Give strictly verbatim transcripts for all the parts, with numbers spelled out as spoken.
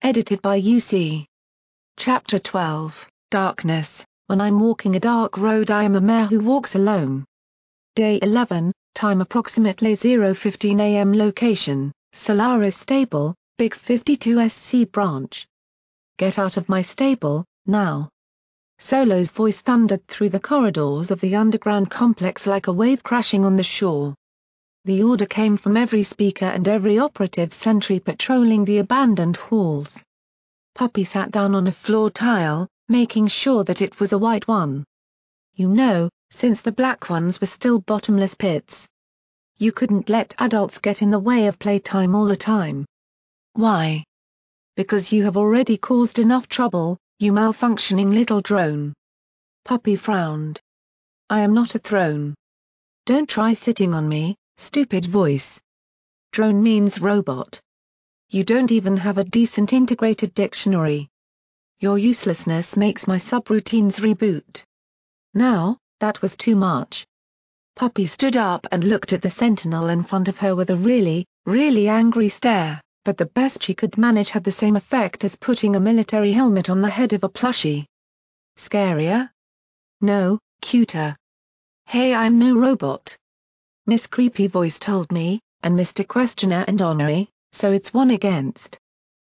edited by U C. Chapter twelve, Darkness. When I'm walking a dark road I am a mare who walks alone. Day eleven, time approximately zero fifteen a m Location, Solaris Stable, Big fifty-two S C branch. Get out of my stable, now. Solo's voice thundered through the corridors of the underground complex like a wave crashing on the shore. The order came from every speaker and every operative sentry patrolling the abandoned halls. Puppy sat down on a floor tile, making sure that it was a white one. You know, since the black ones were still bottomless pits. You couldn't let adults get in the way of playtime all the time. Why? Because you have already caused enough trouble, you malfunctioning little drone. Puppy frowned. I am not a throne. Don't try sitting on me, stupid voice. Drone means robot. You don't even have a decent integrated dictionary. Your uselessness makes my subroutines reboot. Now, that was too much. Puppy stood up and looked at the sentinel in front of her with a really, really angry stare, but the best she could manage had the same effect as putting a military helmet on the head of a plushie. Scarier? No, cuter. Hey, I'm no robot. Miss Creepy Voice told me, and Mister Questioner and Honorary, so it's one against.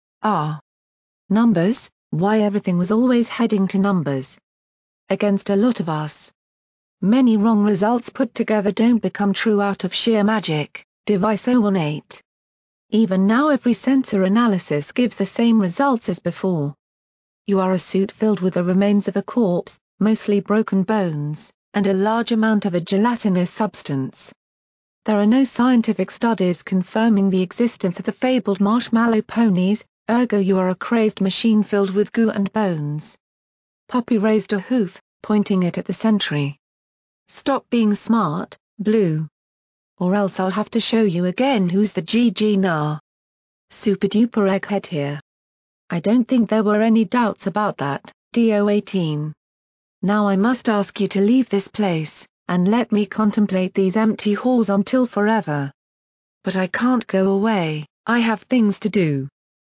Ah. Numbers, why everything was always heading to numbers. Against a lot of us. Many wrong results put together don't become true out of sheer magic, Device oh one eight. Even now every sensor analysis gives the same results as before. You are a suit filled with the remains of a corpse, mostly broken bones, and a large amount of a gelatinous substance. There are no scientific studies confirming the existence of the fabled marshmallow ponies, ergo you are a crazed machine filled with goo and bones. Puppy raised a hoof, pointing it at the sentry. Stop being smart, Blue. Or else I'll have to show you again who's the G G nah. Super duper egghead here. I don't think there were any doubts about that, D O eighteen. Now I must ask you to leave this place, and let me contemplate these empty halls until forever. But I can't go away, I have things to do.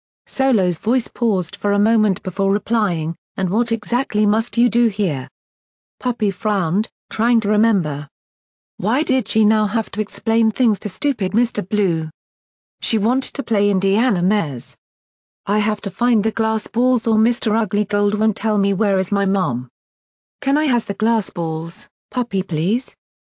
Solo's voice paused for a moment before replying, and what exactly must you do here? Puppy frowned, trying to remember. Why did she now have to explain things to stupid Mister Blue? She wanted to play Indiana Mares. I have to find the glass balls or Mister Ugly Gold won't tell me where is my mom. Can I has the glass balls, Puppy please?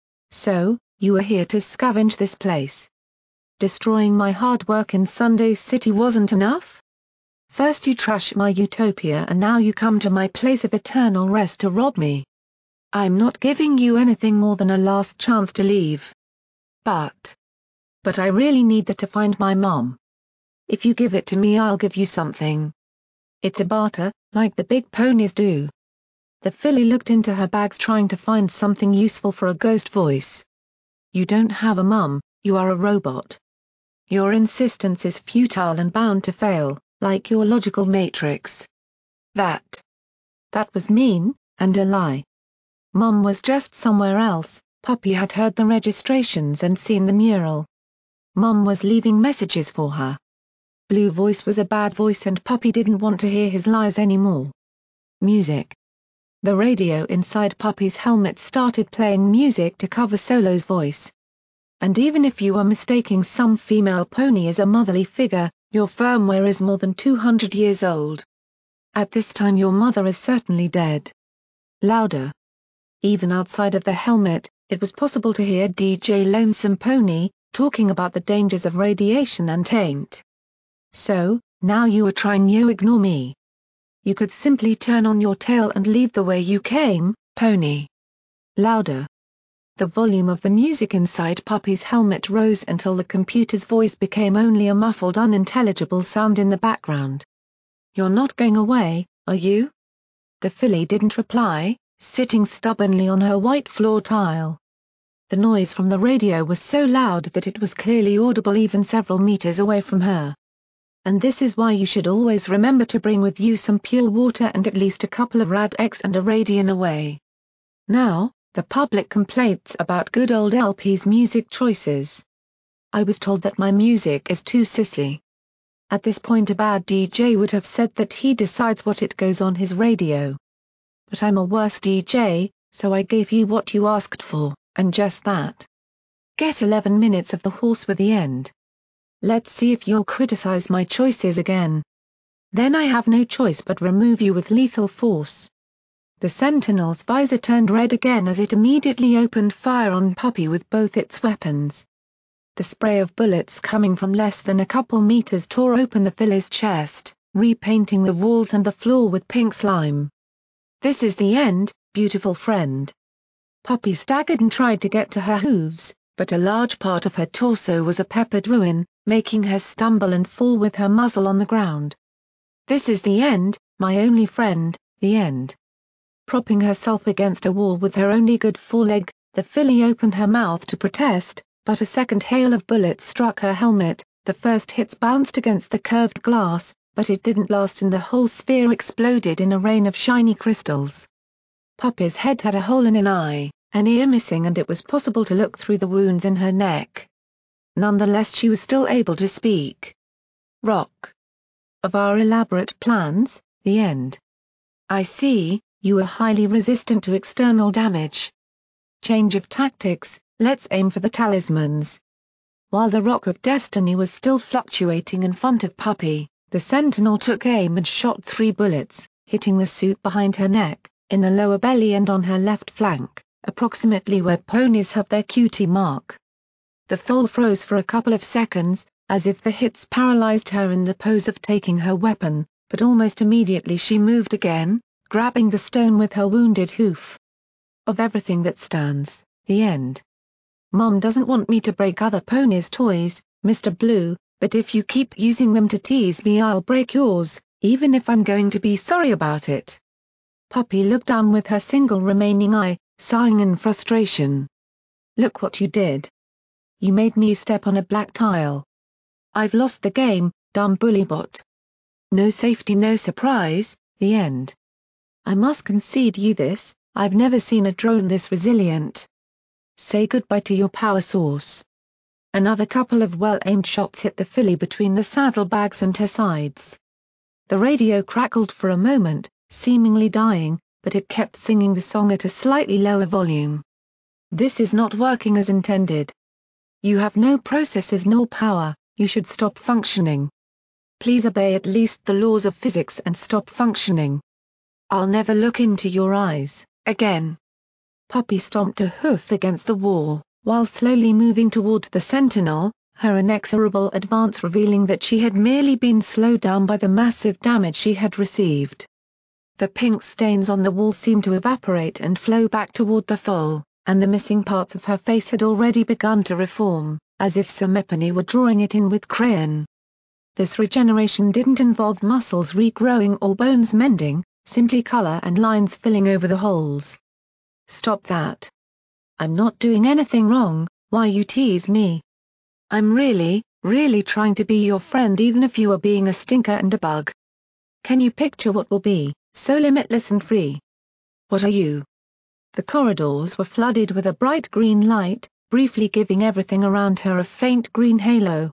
So, you were here to scavenge this place. Destroying my hard work in Sunday City wasn't enough? First you trash my utopia and now you come to my place of eternal rest to rob me. I'm not giving you anything more than a last chance to leave. But. But I really need that to find my mom. If you give it to me I'll give you something. It's a barter, like the big ponies do. The filly looked into her bags trying to find something useful for a ghost voice. You don't have a mum, you are a robot. Your insistence is futile and bound to fail, like your logical matrix. That. That was mean, and a lie. Mum was just somewhere else, Puppy had heard the registrations and seen the mural. Mum was leaving messages for her. Blue Voice was a bad voice and Puppy didn't want to hear his lies anymore. Music. The radio inside Puppy's helmet started playing music to cover Solo's voice. And even if you are mistaking some female pony as a motherly figure, your firmware is more than two hundred years old. At this time your mother is certainly dead. Louder. Even outside of the helmet, it was possible to hear D J Lonesome Pony, talking about the dangers of radiation and taint. So, now you are trying to ignore me. You could simply turn on your tail and leave the way you came, Pony. Louder. The volume of the music inside Puppy's helmet rose until the computer's voice became only a muffled unintelligible sound in the background. You're not going away, are you? The filly didn't reply, sitting stubbornly on her white floor tile. The noise from the radio was so loud that it was clearly audible even several meters away from her. And this is why you should always remember to bring with you some pure water and at least a couple of Rad-X and a Radian away. Now, the public complaints about good old L P's music choices. I was told that my music is too sissy. At this point a bad D J would have said that he decides what it goes on his radio. But I'm a worse D J, so I gave you what you asked for, and just that. Get eleven minutes of the horse with the end. Let's see if you'll criticize my choices again. Then I have no choice but remove you with lethal force. The Sentinel's visor turned red again as it immediately opened fire on Puppy with both its weapons. The spray of bullets coming from less than a couple meters tore open the filly's chest, repainting the walls and the floor with pink slime. This is the end, beautiful friend. Puppy staggered and tried to get to her hooves, but a large part of her torso was a peppered ruin, making her stumble and fall with her muzzle on the ground. This is the end, my only friend, the end. Propping herself against a wall with her only good foreleg, the filly opened her mouth to protest, but a second hail of bullets struck her helmet. The first hits bounced against the curved glass, but it didn't last and the whole sphere exploded in a rain of shiny crystals. Puppy's head had a hole in an eye, an ear missing, and it was possible to look through the wounds in her neck. Nonetheless, she was still able to speak. Rock. Of our elaborate plans, the end. I see, you are highly resistant to external damage. Change of tactics, let's aim for the talismans. While the Rock of Destiny was still fluctuating in front of Puppy, the Sentinel took aim and shot three bullets, hitting the suit behind her neck, in the lower belly and on her left flank, approximately where ponies have their cutie mark. The foal froze for a couple of seconds, as if the hits paralyzed her in the pose of taking her weapon, but almost immediately she moved again, grabbing the stone with her wounded hoof. Of everything that stands, the end. Mom doesn't want me to break other ponies' toys, Mister Blue, but if you keep using them to tease me I'll break yours, even if I'm going to be sorry about it. Puppy looked down with her single remaining eye, sighing in frustration. Look what you did. You made me step on a black tile. I've lost the game, dumb bullybot. No safety, no surprise, the end. I must concede you this, I've never seen a drone this resilient. Say goodbye to your power source. Another couple of well-aimed shots hit the filly between the saddlebags and her sides. The radio crackled for a moment, seemingly dying, but it kept singing the song at a slightly lower volume. This is not working as intended. You have no processors nor power, you should stop functioning. Please obey at least the laws of physics and stop functioning. I'll never look into your eyes, again. Puppy stomped a hoof against the wall, while slowly moving toward the Sentinel, her inexorable advance revealing that she had merely been slowed down by the massive damage she had received. The pink stains on the wall seemed to evaporate and flow back toward the foal, and the missing parts of her face had already begun to reform, as if Semephone were drawing it in with crayon. This regeneration didn't involve muscles regrowing or bones mending, simply color and lines filling over the holes. Stop that. I'm not doing anything wrong, why you tease me? I'm really, really trying to be your friend even if you are being a stinker and a bug. Can you picture what will be, so limitless and free? What are you? The corridors were flooded with a bright green light, briefly giving everything around her a faint green halo.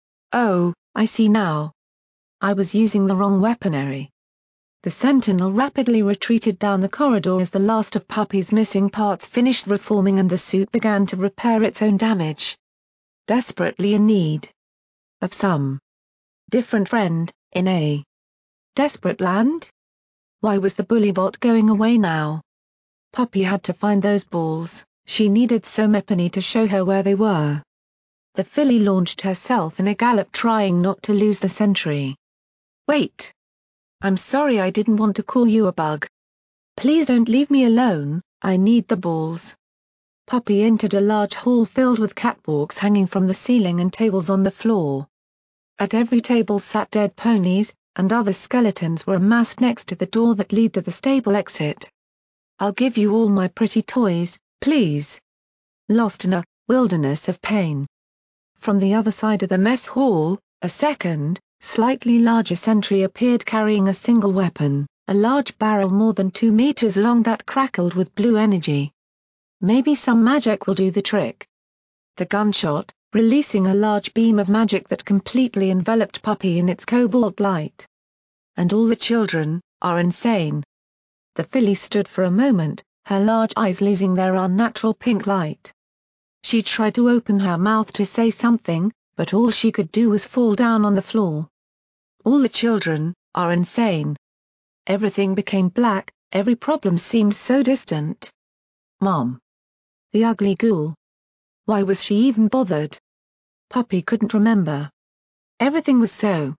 Oh, I see now. I was using the wrong weaponry. The Sentinel rapidly retreated down the corridor as the last of Puppy's missing parts finished reforming and the suit began to repair its own damage. Desperately in need of some different friend, in a desperate land? Why was the bullybot going away now? Puppy had to find those balls, she needed Semephone to show her where they were. The filly launched herself in a gallop trying not to lose the sentry. Wait! I'm sorry I didn't want to call you a bug. Please don't leave me alone, I need the balls. Puppy entered a large hall filled with catwalks hanging from the ceiling and tables on the floor. At every table sat dead ponies, and other skeletons were amassed next to the door that led to the stable exit. I'll give you all my pretty toys, please. Lost in a wilderness of pain. From the other side of the mess hall, a second, slightly larger sentry appeared carrying a single weapon, a large barrel more than two meters long that crackled with blue energy. Maybe some magic will do the trick. The gunshot, releasing a large beam of magic that completely enveloped Puppy in its cobalt light. And all the children are insane. The filly stood for a moment, her large eyes losing their unnatural pink light. She tried to open her mouth to say something, but all she could do was fall down on the floor. All the children are insane. Everything became black, every problem seemed so distant. Mom. The ugly ghoul. Why was she even bothered? Puppy couldn't remember. Everything was so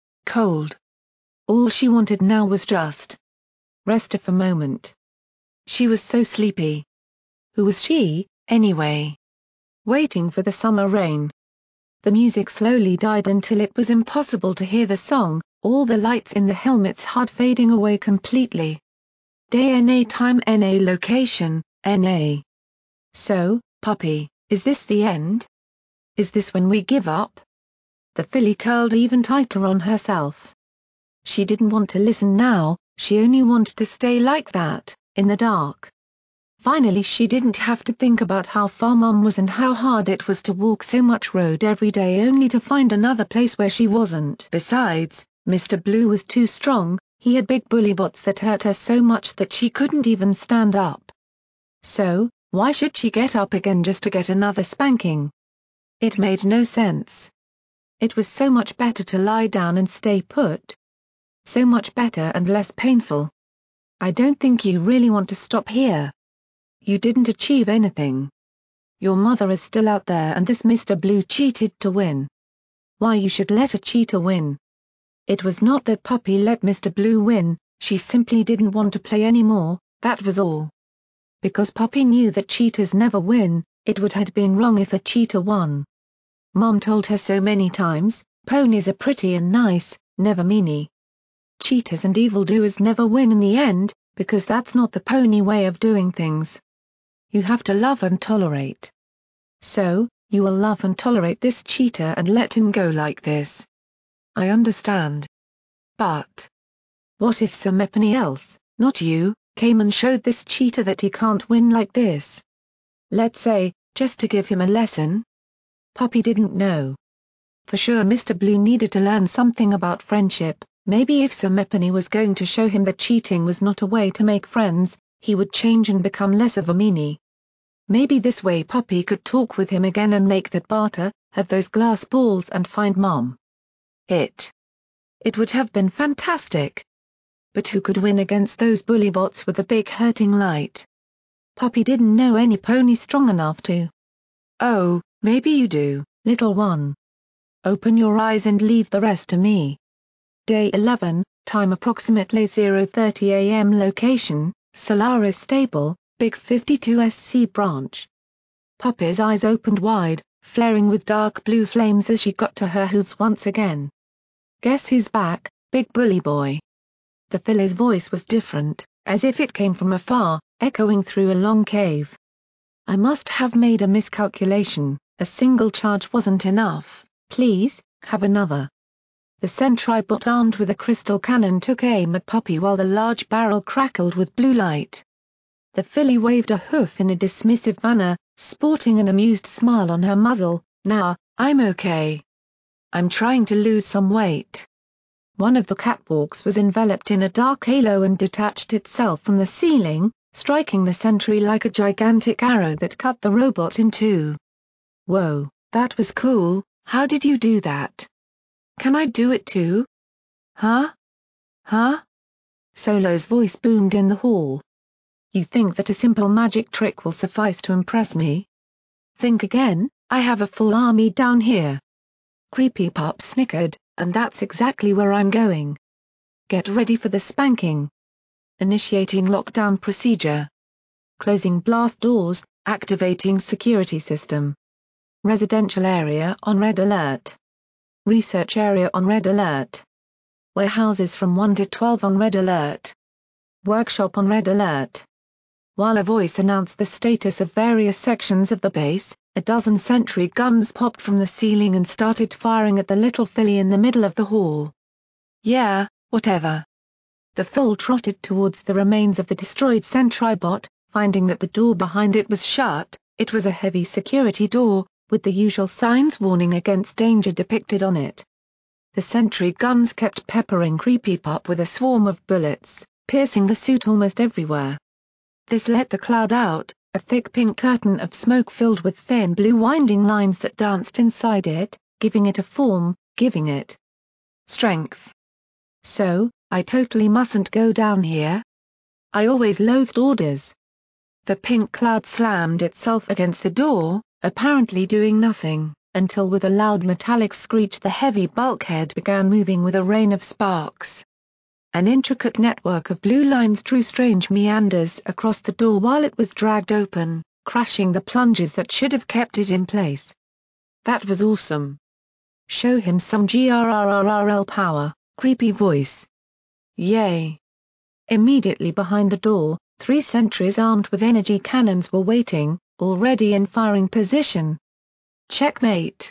cold. All she wanted now was just rest for a moment. She was so sleepy. Who was she, anyway? Waiting for the summer rain. The music slowly died until it was impossible to hear the song, all the lights in the helmet's H U D fading away completely. Day N A time N A location, N A. So, Puppy, is this the end? Is this when we give up? The filly curled even tighter on herself. She didn't want to listen now, she only wanted to stay like that, in the dark. Finally she didn't have to think about how far Mom was and how hard it was to walk so much road every day only to find another place where she wasn't. Besides, Mister Blue was too strong, he had big bullybots that hurt her so much that she couldn't even stand up. So, why should she get up again just to get another spanking? It made no sense. It was so much better to lie down and stay put. So much better and less painful. I don't think you really want to stop here. You didn't achieve anything. Your mother is still out there and this Mister Blue cheated to win. Why you should let a cheater win? It was not that Puppy let Mister Blue win, she simply didn't want to play anymore, that was all. Because Puppy knew that cheaters never win, it would have been wrong if a cheater won. Mom told her so many times, ponies are pretty and nice, never meany. Cheaters and evildoers never win in the end, because that's not the pony way of doing things. You have to love and tolerate. So, you will love and tolerate this cheater and let him go like this. I understand. But what if somebody else, not you, came and showed this cheater that he can't win like this? Let's say, just to give him a lesson? Puppy didn't know. For sure Mister Blue needed to learn something about friendship, maybe if somebody was going to show him that cheating was not a way to make friends, he would change and become less of a meanie. Maybe this way Puppy could talk with him again and make that barter, have those glass balls and find Mom. It. It would have been fantastic. But who could win against those bullybots with a big hurting light? Puppy didn't know any pony strong enough to. Oh, maybe you do, little one. Open your eyes and leave the rest to me. Day eleven, time approximately zero thirty a m Location, Solaris Stable, Big fifty-two S C Branch. Puppy's eyes opened wide, flaring with dark blue flames as she got to her hooves once again. Guess who's back, big bully boy? The filly's voice was different, as if it came from afar, echoing through a long cave. I must have made a miscalculation, a single charge wasn't enough, please, have another. The Sentribot armed with a crystal cannon took aim at Puppy while the large barrel crackled with blue light. The filly waved a hoof in a dismissive manner, sporting an amused smile on her muzzle. Nah, I'm okay. I'm trying to lose some weight. One of the catwalks was enveloped in a dark halo and detached itself from the ceiling, striking the sentry like a gigantic arrow that cut the robot in two. Whoa, that was cool, how did you do that? Can I do it too? Huh? Huh? Solo's voice boomed in the hall. You think that a simple magic trick will suffice to impress me? Think again, I have a full army down here. Creepy Pup snickered, and that's exactly where I'm going. Get ready for the spanking. Initiating lockdown procedure. Closing blast doors, activating security system. Residential area on red alert. Research area on red alert. Warehouses from one to twelve on red alert. Workshop on red alert. While a voice announced the status of various sections of the base, a dozen sentry guns popped from the ceiling and started firing at the little filly in the middle of the hall. Yeah, whatever. The foal trotted towards the remains of the destroyed Sentribot, finding that the door behind it was shut. It was a heavy security door, with the usual signs warning against danger depicted on it. The sentry guns kept peppering Creepy Pup with a swarm of bullets, piercing the suit almost everywhere. This let the cloud out, a thick pink curtain of smoke filled with thin blue winding lines that danced inside it, giving it a form, giving it strength. So, I totally mustn't go down here? I always loathed orders. The pink cloud slammed itself against the door, apparently doing nothing, until with a loud metallic screech the heavy bulkhead began moving with a rain of sparks. An intricate network of blue lines drew strange meanders across the door while it was dragged open, crashing the plunges that should have kept it in place. That was awesome. Show him some G R R R R L power, creepy voice. Yay. Immediately behind the door, three sentries armed with energy cannons were waiting, already in firing position. Checkmate.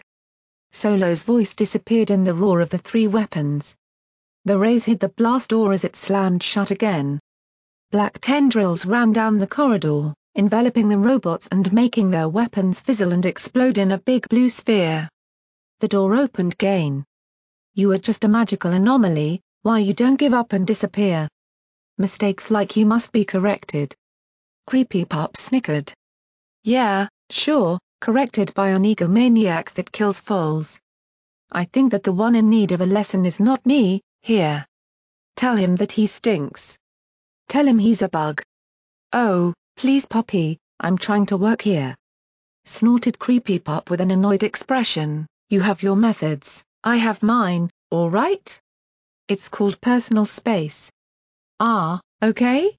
Solo's voice disappeared in the roar of the three weapons. The rays hit the blast door as it slammed shut again. Black tendrils ran down the corridor, enveloping the robots and making their weapons fizzle and explode in a big blue sphere. The door opened again. You are just a magical anomaly, why you don't give up and disappear? Mistakes like you must be corrected. Creepy Pup snickered. Yeah, sure, corrected by an egomaniac that kills foals. I think that the one in need of a lesson is not me. Here. Tell him that he stinks. Tell him he's a bug. Oh, please puppy, I'm trying to work here. Snorted Creepy Pup with an annoyed expression, you have your methods, I have mine, all right? It's called personal space. Ah, okay?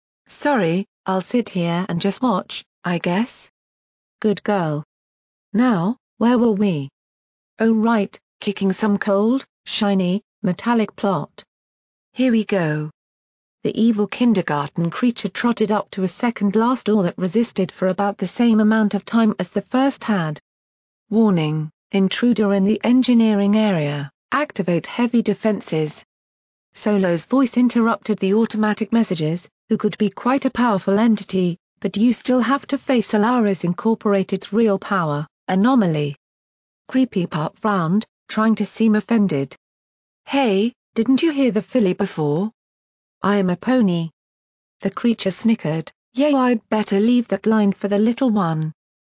Sorry, I'll sit here and just watch, I guess. Good girl. Now, where were we? Oh right, kicking some cold, shiny, metallic plot. Here we go. The evil kindergarten creature trotted up to a second blast door that resisted for about the same amount of time as the first had. Warning, intruder in the engineering area, activate heavy defenses. Solo's voice interrupted the automatic messages, who could be quite a powerful entity, but you still have to face Solaris Incorporated's real power, anomaly. Creepy Pup frowned, trying to seem offended. Hey, didn't you hear the filly before? I am a pony. The creature snickered, yeah, I'd better leave that line for the little one.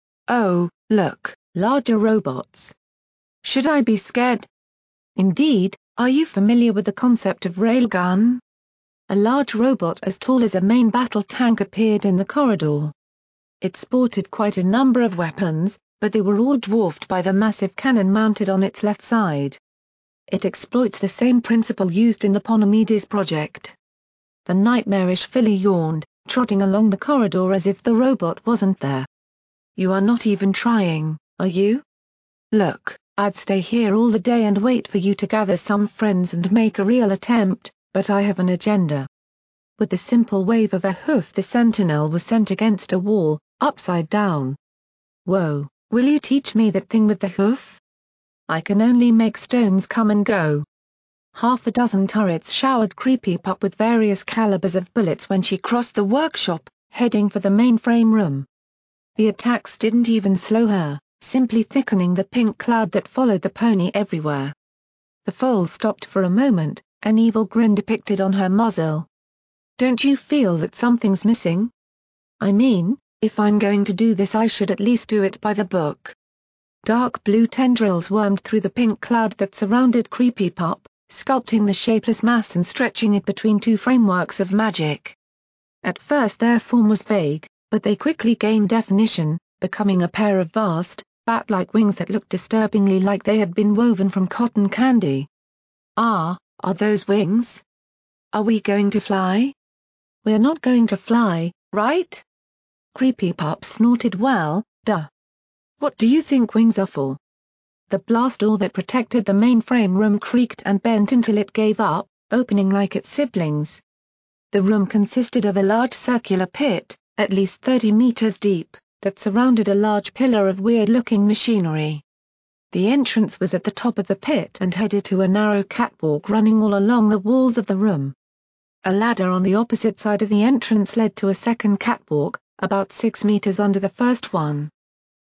Oh, look, larger robots. Should I be scared? Indeed, are you familiar with the concept of railgun? A large robot as tall as a main battle tank appeared in the corridor. It sported quite a number of weapons, but they were all dwarfed by the massive cannon mounted on its left side. It exploits the same principle used in the Ponymedes project. The nightmarish filly yawned, trotting along the corridor as if the robot wasn't there. You are not even trying, are you? Look, I'd stay here all the day and wait for you to gather some friends and make a real attempt, but I have an agenda. With the simple wave of a hoof the sentinel was sent against a wall, upside down. Whoa, will you teach me that thing with the hoof? I can only make stones come and go. Half a dozen turrets showered Creepy Pup with various calibers of bullets when she crossed the workshop, heading for the mainframe room. The attacks didn't even slow her, simply thickening the pink cloud that followed the pony everywhere. The foal stopped for a moment, an evil grin depicted on her muzzle. Don't you feel that something's missing? I mean, if I'm going to do this I should at least do it by the book. Dark blue tendrils wormed through the pink cloud that surrounded Creepy Pup, sculpting the shapeless mass and stretching it between two frameworks of magic. At first their form was vague, but they quickly gained definition, becoming a pair of vast, bat-like wings that looked disturbingly like they had been woven from cotton candy. Ah, are those wings? Are we going to fly? We're not going to fly, right? Creepy Pup snorted. Well, duh. What do you think wings are for? The blast door that protected the mainframe room creaked and bent until it gave up, opening like its siblings. The room consisted of a large circular pit, at least thirty meters deep, that surrounded a large pillar of weird-looking machinery. The entrance was at the top of the pit and headed to a narrow catwalk running all along the walls of the room. A ladder on the opposite side of the entrance led to a second catwalk, about six meters under the first one.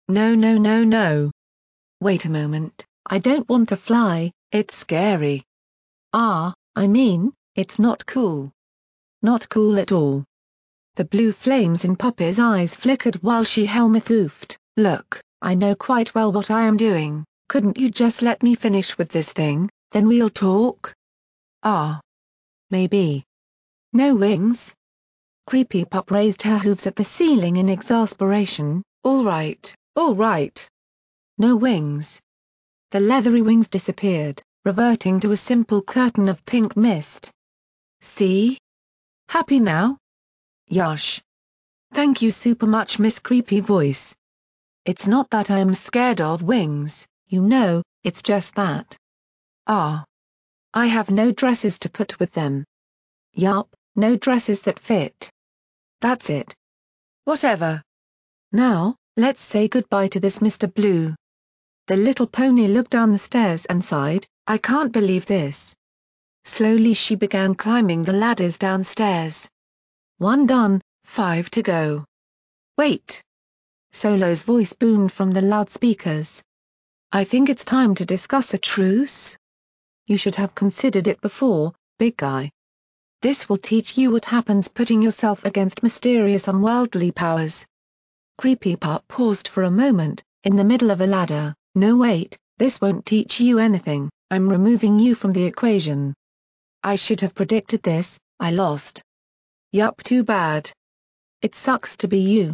No no no no. Wait a moment, I don't want to fly, it's scary. Ah, I mean, it's not cool. Not cool at all. The blue flames in Poppy's eyes flickered while she helmet-oofed. Look, I know quite well what I am doing, couldn't you just let me finish with this thing, then we'll talk? Ah. Maybe. No wings? Creepy Pop raised her hooves at the ceiling in exasperation. All right, all right. No wings. The leathery wings disappeared, reverting to a simple curtain of pink mist. See? Happy now? Yosh. Thank you super much, Miss Creepy Voice. It's not that I am scared of wings, you know, it's just that. Ah. I have no dresses to put with them. Yup, no dresses that fit. That's it. Whatever. Now, let's say goodbye to this Mister Blue. The little pony looked down the stairs and sighed, I can't believe this. Slowly she began climbing the ladders downstairs. One done, five to go. Wait. Solo's voice boomed from the loudspeakers. I think it's time to discuss a truce. You should have considered it before, big guy. This will teach you what happens putting yourself against mysterious unworldly powers. Creepy Pop paused for a moment, in the middle of a ladder. No wait, this won't teach you anything, I'm removing you from the equation. I should have predicted this, I lost. Yup, too bad. It sucks to be you.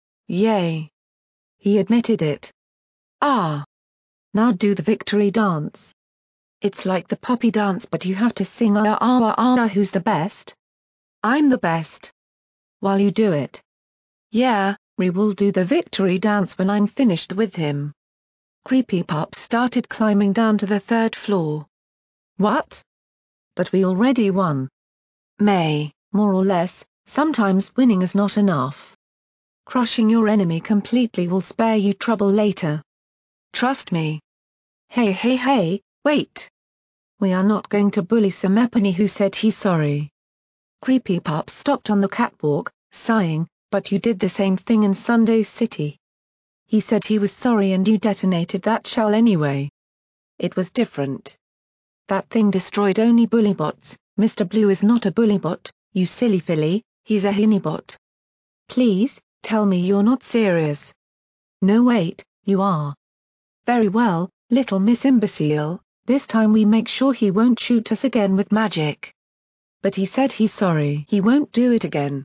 Yay. He admitted it. Ah. Now do the victory dance. It's like the puppy dance but you have to sing ah ah ah ah who's the best? I'm the best. While you do it. Yeah, we will do the victory dance when I'm finished with him. Creepy Pop started climbing down to the third floor. What? But we already won. May, more or less, sometimes winning is not enough. Crushing your enemy completely will spare you trouble later. Trust me. Hey hey hey, wait. We are not going to bully Samepony who said he's sorry. Creepy Pop stopped on the catwalk, sighing, but you did the same thing in Sunday City. He said he was sorry and you detonated that shell anyway. It was different. That thing destroyed only bullybots. Mister Blue is not a bullybot, you silly filly, he's a hinibot. Please, tell me you're not serious. No wait, you are. Very well, little Miss Imbecile, this time we make sure he won't shoot us again with magic. But he said he's sorry he won't do it again.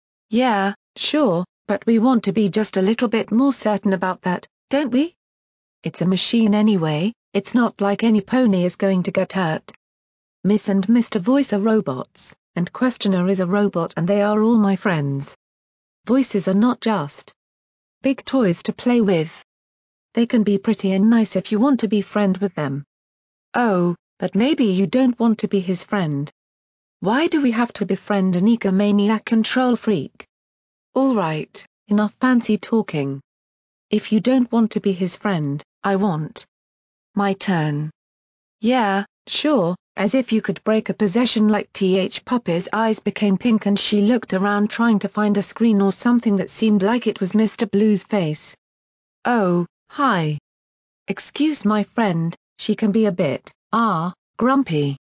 Yeah, sure, but we want to be just a little bit more certain about that, don't we? It's a machine anyway, it's not like any pony is going to get hurt. Miss and Mister Voice are robots, and Questioner is a robot and they are all my friends. Voices are not just big toys to play with. They can be pretty and nice if you want to be friend with them. Oh, but maybe you don't want to be his friend. Why do we have to befriend an egomaniac control freak? All right, enough fancy talking. If you don't want to be his friend, I want. My turn. Yeah, sure, as if you could break a possession like Th Puppy's eyes became pink and she looked around trying to find a screen or something that seemed like it was Mister Blue's face. Oh, hi. Excuse my friend, she can be a bit, ah, grumpy.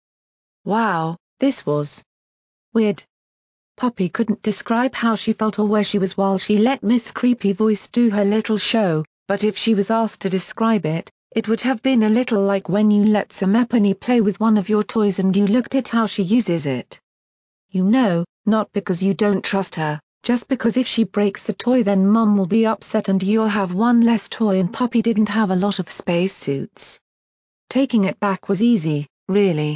Wow, this was weird. Puppy couldn't describe how she felt or where she was while she let Miss Creepy Voice do her little show, but if she was asked to describe it, it would have been a little like when you let Samepony play with one of your toys and you looked at how she uses it. You know, not because you don't trust her, just because if she breaks the toy then Mum will be upset and you'll have one less toy and Puppy didn't have a lot of spacesuits. Taking it back was easy, really.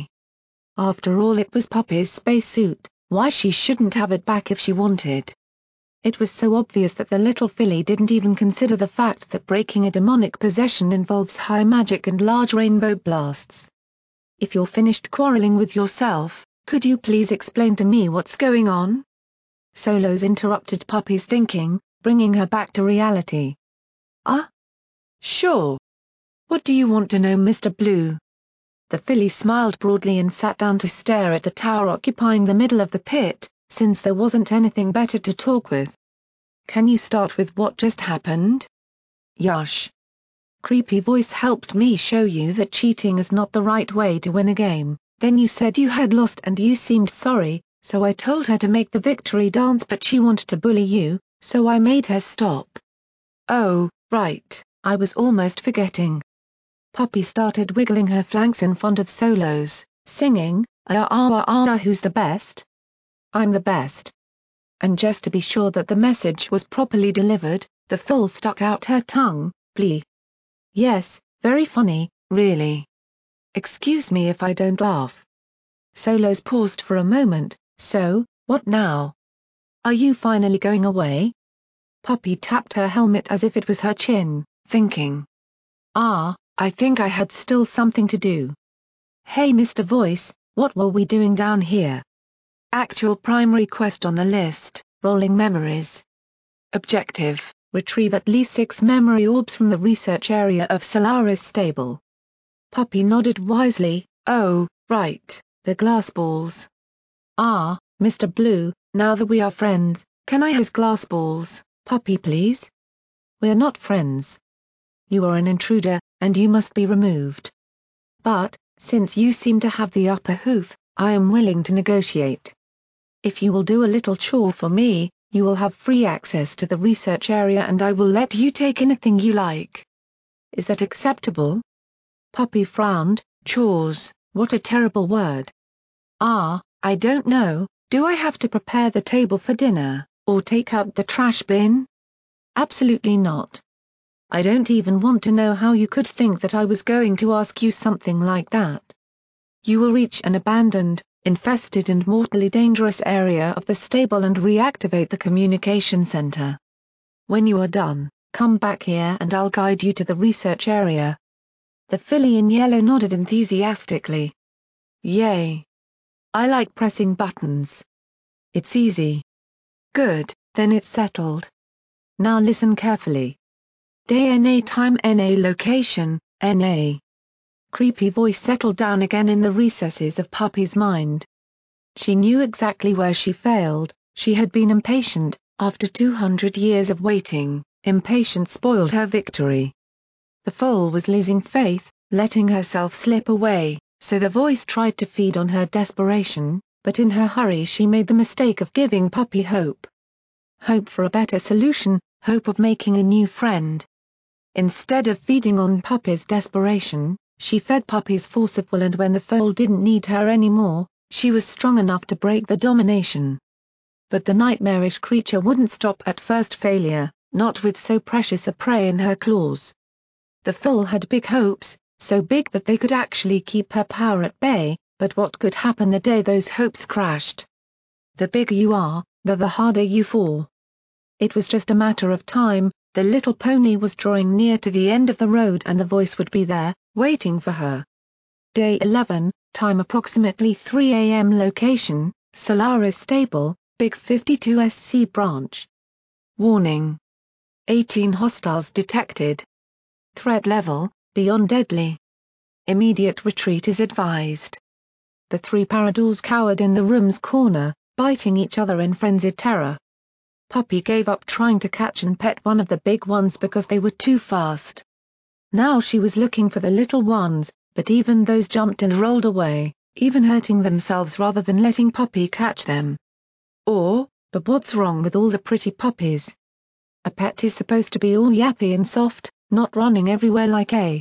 After all it was Puppy's spacesuit, why she shouldn't have it back if she wanted. It was so obvious that the little filly didn't even consider the fact that breaking a demonic possession involves high magic and large rainbow blasts. If you're finished quarreling with yourself, could you please explain to me what's going on? Solos interrupted Puppy's thinking, bringing her back to reality. Ah? Sure. What do you want to know, Mister Blue? The filly smiled broadly and sat down to stare at the tower occupying the middle of the pit, since there wasn't anything better to talk with. Can you start with what just happened? Yush. Creepy voice helped me show you that cheating is not the right way to win a game, then you said you had lost and you seemed sorry, so I told her to make the victory dance but she wanted to bully you, so I made her stop. Oh, right, I was almost forgetting. Poppy started wiggling her flanks in front of Solos, singing, ah ah ah ah who's the best? I'm the best. And just to be sure that the message was properly delivered, the fool stuck out her tongue, blee. Yes, very funny, really. Excuse me if I don't laugh. Solos paused for a moment, so, what now? Are you finally going away? Poppy tapped her helmet as if it was her chin, thinking. Ah, I think I had still something to do. Hey Mister Voice, what were we doing down here? Actual primary quest on the list, rolling memories. Objective, retrieve at least six memory orbs from the research area of Solaris Stable. Poppy nodded wisely, oh, right, the glass balls. Ah, Mister Blue, now that we are friends, can I use glass balls, Poppy please? We're not friends. You are an intruder, and you must be removed. But, since you seem to have the upper hoof, I am willing to negotiate. If you will do a little chore for me, you will have free access to the research area and I will let you take anything you like. Is that acceptable? Poppy frowned, chores, what a terrible word. Ah, I don't know, do I have to prepare the table for dinner, or take out the trash bin? Absolutely not. I don't even want to know how you could think that I was going to ask you something like that. You will reach an abandoned, infested and mortally dangerous area of the stable and reactivate the communication center. When you are done, come back here and I'll guide you to the research area. The filly in yellow nodded enthusiastically. Yay. I like pressing buttons. It's easy. Good, then it's settled. Now listen carefully. Day N A time N A location, N A. Creepy voice settled down again in the recesses of Poppy's mind. She knew exactly where she failed, she had been impatient, after two hundred years of waiting, impatience spoiled her victory. The foal was losing faith, letting herself slip away, so the voice tried to feed on her desperation, but in her hurry she made the mistake of giving Poppy hope. Hope for a better solution, hope of making a new friend. Instead of feeding on Poppy's desperation, she fed Poppy's force of will and when the foal didn't need her anymore, she was strong enough to break the domination. But the nightmarish creature wouldn't stop at first failure, not with so precious a prey in her claws. The foal had big hopes, so big that they could actually keep her power at bay, but what could happen the day those hopes crashed? The bigger you are, the the harder you fall. It was just a matter of time, the little pony was drawing near to the end of the road and the voice would be there, waiting for her. Day eleven, time approximately three A M location, Solaris Stable, Big fifty-two S C branch. Warning. eighteen hostiles detected. Threat level, beyond deadly. Immediate retreat is advised. The three paradors cowered in the room's corner, biting each other in frenzied terror. Poppy gave up trying to catch and pet one of the big ones because they were too fast. Now she was looking for the little ones, but even those jumped and rolled away, even hurting themselves rather than letting Poppy catch them. Or, but what's wrong with all the pretty puppies? A pet is supposed to be all yappy and soft, not running everywhere like a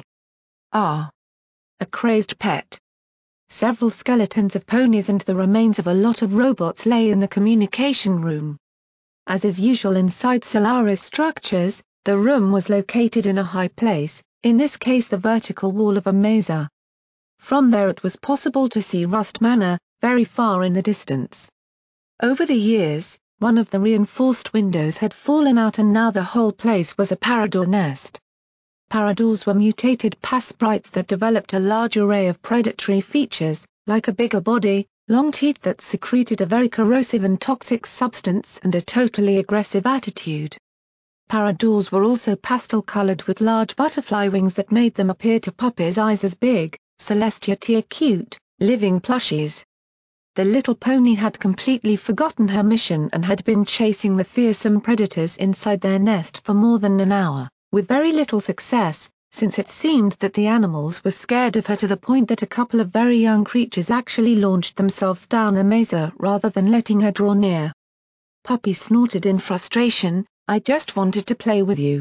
ah, a crazed pet. Several skeletons of ponies and the remains of a lot of robots lay in the communication room. As is usual inside Solaris structures, the room was located in a high place, in this case the vertical wall of a mesa. From there it was possible to see Rust Manor, very far in the distance. Over the years, one of the reinforced windows had fallen out and now the whole place was a parador nest. Paradors were mutated past sprites that developed a large array of predatory features, like a bigger body, long teeth that secreted a very corrosive and toxic substance and a totally aggressive attitude. Paradors were also pastel-colored with large butterfly wings that made them appear to Poppy's eyes as big, celestial cute, living plushies. The little pony had completely forgotten her mission and had been chasing the fearsome predators inside their nest for more than an hour. with very little success, since it seemed that the animals were scared of her to the point that a couple of very young creatures actually launched themselves down the mesa rather than letting her draw near. Puppy snorted in frustration, "I just wanted to play with you."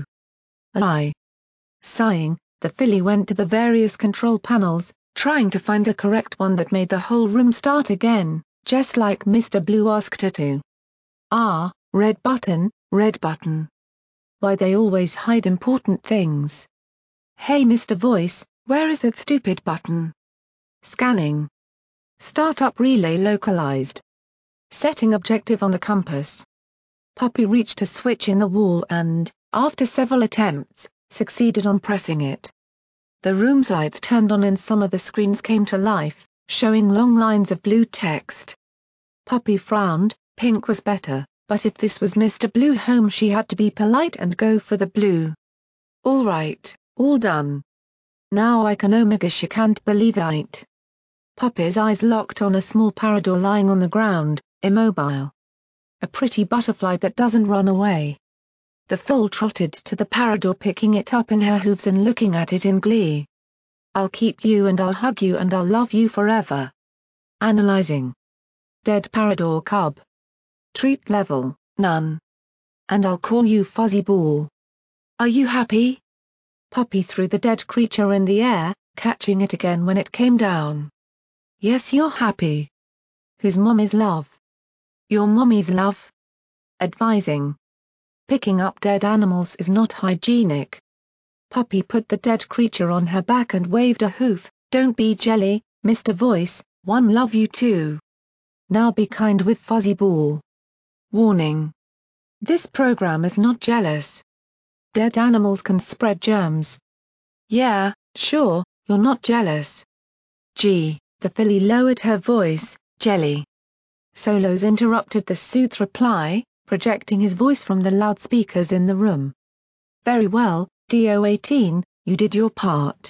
I. Sighing, the filly went to the various control panels, trying to find the correct one that made the whole room start again, just like Mister Blue asked her to. Ah, red button, red button. Why they always hide important things. Hey Mister Voice, where is that stupid button? Scanning. Startup relay localized. Setting objective on the compass. Puppy reached a switch in the wall and, after several attempts, succeeded on pressing it. The room's lights turned on and some of the screens came to life, showing long lines of blue text. Puppy frowned. Pink was better, but if this was Mister Blue home she had to be polite and go for the blue. All right, all done. Now I can oh my gosh I can't believe it. Puppy's eyes locked on a small parador lying on the ground, immobile. A pretty butterfly that doesn't run away. The foal trotted to the parador picking it up in her hooves and looking at it in glee. I'll keep you and I'll hug you and I'll love you forever. Analyzing. Dead parador cub. Treat level, none. And I'll call you Fuzzy Ball. Are you happy? Puppy threw the dead creature in the air, catching it again when it came down. Yes, you're happy. Whose mom is love? Your mommy's love. Advising. Picking up dead animals is not hygienic. Puppy put the dead creature on her back and waved a hoof. Don't be jelly, Mister Voice, one love you too. Now be kind with Fuzzy Ball. Warning. This program is not jealous. Dead animals can spread germs. Yeah, sure, you're not jealous. Gee, the filly lowered her voice, jelly. Solos interrupted the suit's reply, projecting his voice from the loudspeakers in the room. Very well, D O eighteen, you did your part.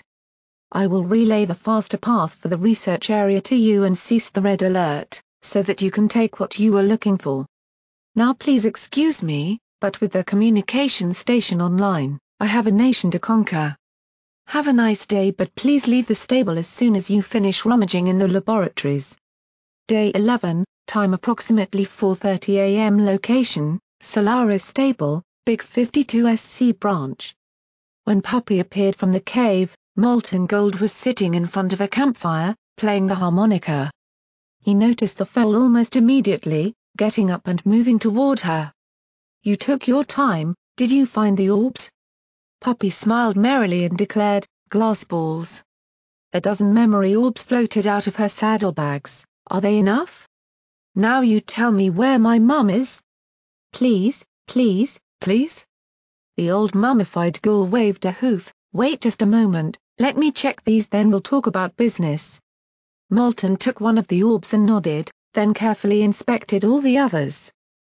I will relay the faster path for the research area to you and cease the red alert, so that you can take what you were looking for. Now please excuse me, but with the communication station online, I have a nation to conquer. Have a nice day but please leave the stable as soon as you finish rummaging in the laboratories. Day eleven, time approximately four thirty a m Location, Solaris Stable, Big fifty-two S C Branch. When Puppy appeared from the cave, Molten Gold was sitting in front of a campfire, playing the harmonica. He noticed the foal almost immediately, getting up and moving toward her. You took your time, did you find the orbs? Puppy smiled merrily and declared, glass balls. A dozen memory orbs floated out of her saddlebags. Are they enough? Now you tell me where my mum is. Please, please, please? The old mummified ghoul waved a hoof. Wait just a moment, let me check these then we'll talk about business. Molten took one of the orbs and nodded, then carefully inspected all the others.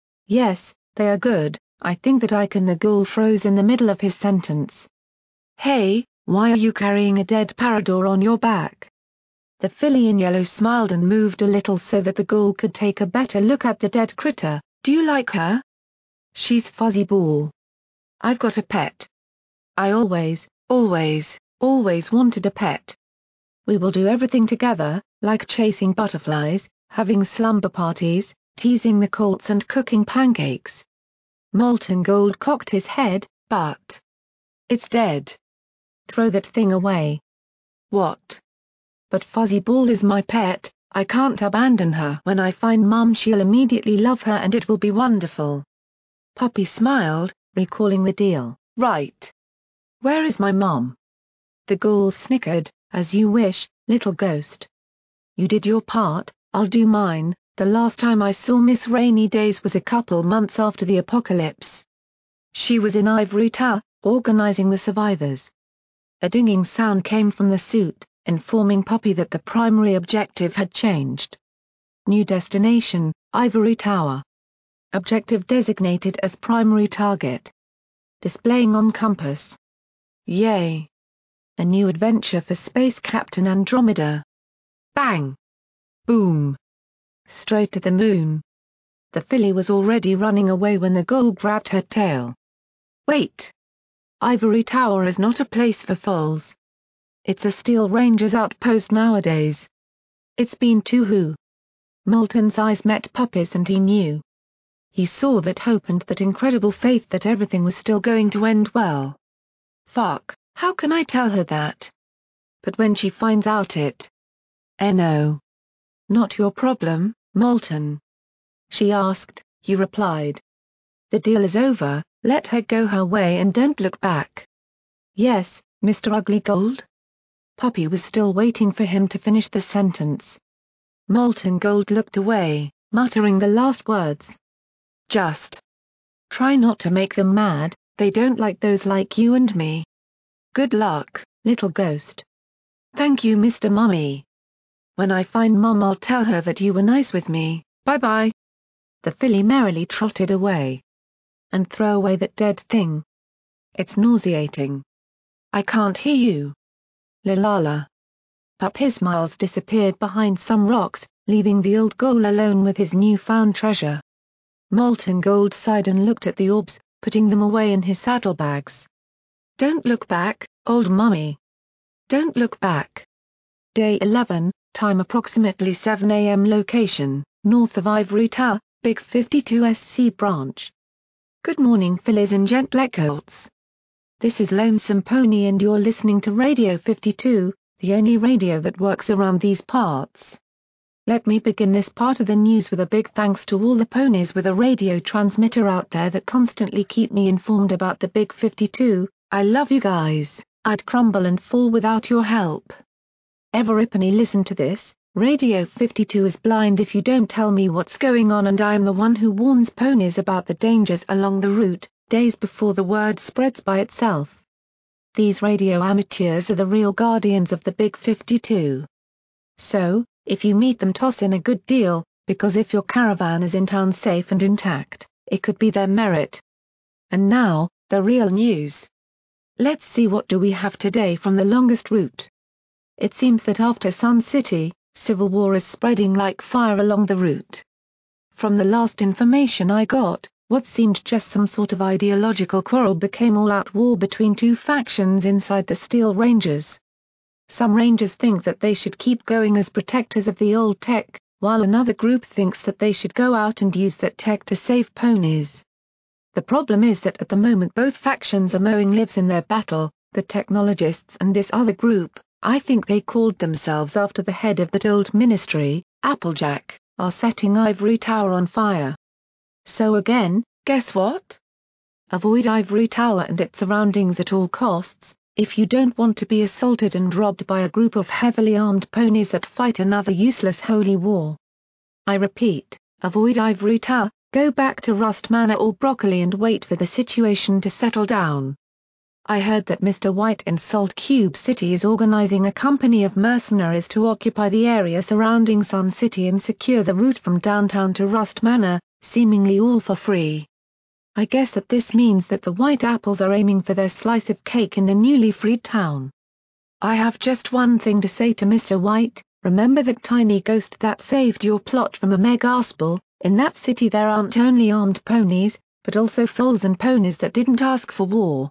Yes, they are good, I think that I can. The ghoul froze in the middle of his sentence. Hey, why are you carrying a dead parador on your back? The filly in yellow smiled and moved a little so that the ghoul could take a better look at the dead critter. Do you like her? She's Fuzzy Ball. I've got a pet. I always, always, always wanted a pet. We will do everything together, like chasing butterflies, having slumber parties, teasing the colts and cooking pancakes. Molten Gold cocked his head, but... It's dead. Throw that thing away. What? But Fuzzy Ball is my pet, I can't abandon her. When I find Mum she'll immediately love her and it will be wonderful. Puppy smiled, recalling the deal. Right. Where is my mum? The ghoul snickered, as you wish, little ghost. You did your part, I'll do mine. The last time I saw Miss Rainy Days was a couple months after the apocalypse. She was in Ivory Tower, organizing the survivors. A dinging sound came from the suit, informing Puppy that the primary objective had changed. New destination, Ivory Tower. Objective designated as primary target. Displaying on compass. Yay! A new adventure for Space Captain Andromeda. Bang! Boom! Straight to the moon. The filly was already running away when the ghoul grabbed her tail. Wait! Ivory Tower is not a place for foals. It's a Steel Rangers outpost nowadays. It's been too who. Moulton's eyes met Puppy's and he knew. He saw that hope and that incredible faith that everything was still going to end well. Fuck, how can I tell her that? But when she finds out it... Eh no. Not your problem, Moulton. She asked, you replied. The deal is over, let her go her way and don't look back. Yes, Mister Ugly Gold? Puppy was still waiting for him to finish the sentence. Molten Gold looked away, muttering the last words. Just try not to make them mad, they don't like those like you and me. Good luck, little ghost. Thank you, Mister Mummy. When I find Mum I'll tell her that you were nice with me, bye-bye. The filly merrily trotted away. And throw away that dead thing. It's nauseating. I can't hear you. La la la. Puppy's smiles disappeared behind some rocks, leaving the old ghoul alone with his newfound treasure. Molten Gold sighed and looked at the orbs, putting them away in his saddlebags. Don't look back, old mummy. Don't look back. Day eleven, time approximately seven A M Location, north of Ivory Tower, Big fifty-two S C branch. Good morning fillies and gentlecolts. This is Lonesome Pony and you're listening to Radio fifty-two, the only radio that works around these parts. Let me begin this part of the news with a big thanks to all the ponies with a radio transmitter out there that constantly keep me informed about the Big fifty-two, I love you guys, I'd crumble and fall without your help. Every pony listen to this, Radio fifty-two is blind if you don't tell me what's going on and I am the one who warns ponies about the dangers along the route, days before the word spreads by itself. These radio amateurs are the real guardians of the Big fifty-two. So, if you meet them toss in a good deal, because if your caravan is in town safe and intact, it could be their merit. And now, the real news. Let's see what do we have today from the longest route. It seems that after Sun City, civil war is spreading like fire along the route. From the last information I got, what seemed just some sort of ideological quarrel became all-out war between two factions inside the Steel Rangers. Some Rangers think that they should keep going as protectors of the old tech, while another group thinks that they should go out and use that tech to save ponies. The problem is that at the moment both factions are mowing lives in their battle, the technologists and this other group, I think they called themselves after the head of that old ministry, Applejack, are setting Ivory Tower on fire. So again, guess what? Avoid Ivory Tower and its surroundings at all costs, if you don't want to be assaulted and robbed by a group of heavily armed ponies that fight another useless holy war. I repeat, avoid Ivory Tower, go back to Rust Manor or Broccoli and wait for the situation to settle down. I heard that Mister White in Salt Cube City is organizing a company of mercenaries to occupy the area surrounding Sun City and secure the route from downtown to Rust Manor, seemingly all for free. I guess that this means that the White Apples are aiming for their slice of cake in the newly freed town. I have just one thing to say to Mister White, remember that tiny ghost that saved your plot from a mega-gospel, in that city there aren't only armed ponies, but also foals and ponies that didn't ask for war.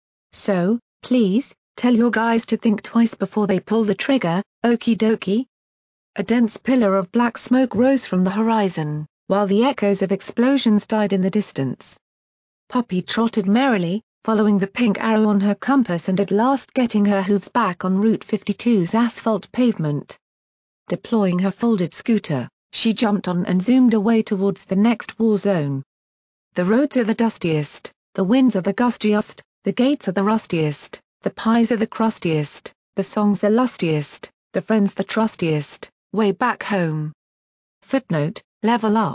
So, please, tell your guys to think twice before they pull the trigger, okie dokie? A dense pillar of black smoke rose from the horizon, while the echoes of explosions died in the distance. Puppy trotted merrily, following the pink arrow on her compass and at last getting her hooves back on Route fifty-two's asphalt pavement. Deploying her folded scooter, she jumped on and zoomed away towards the next war zone. The roads are the dustiest, the winds are the gustiest, the gates are the rustiest, the pies are the crustiest, the songs the lustiest, the friends the trustiest, way back home. Footnote, level up.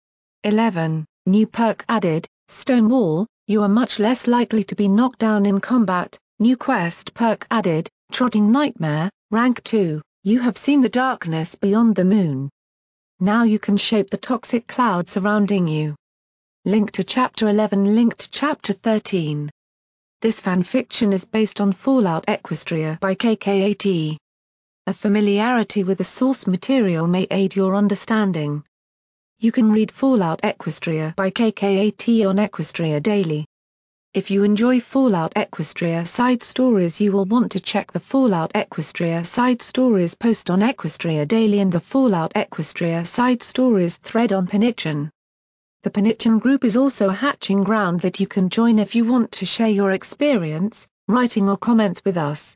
eleven, new perk added, Stonewall, you are much less likely to be knocked down in combat, new quest perk added, Trotting Nightmare, rank two, you have seen the darkness beyond the moon. Now you can shape the toxic cloud surrounding you. Link to Chapter eleven. Link to Chapter thirteen. This fanfiction is based on Fallout Equestria by K K A T. A familiarity with the source material may aid your understanding. You can read Fallout Equestria by K K A T on Equestria Daily. If you enjoy Fallout Equestria side stories, you will want to check the Fallout Equestria side stories post on Equestria Daily and the Fallout Equestria side stories thread on Panichen. The Panichen group is also a hatching ground that you can join if you want to share your experience, writing or comments with us.